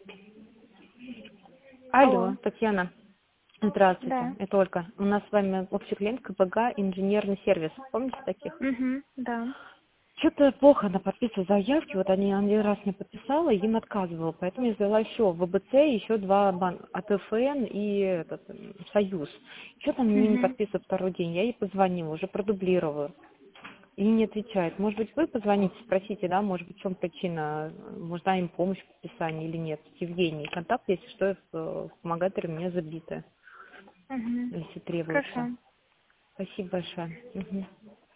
Алло, Алло. Татьяна. Здравствуйте, Да. это Ольга. У нас с вами общий клиент КПГ инженерный сервис. Помните таких? Угу. Да. Что-то плохо она подписывала заявки, вот они один раз не подписала, им отказывала, поэтому я взяла еще ВБЦ, еще два банка, АТФН и Союз. Что-то они мне не Угу. подписывают второй день, я ей позвонила, уже продублировала, и не отвечает. Может быть, вы позвоните, спросите, да, может быть, в чем причина, нужна им помощь в подписании или нет. Евгений, контакт, если что, в помогаторе у меня забиты, Угу. если требуется. Хорошо. Спасибо большое. Мгм.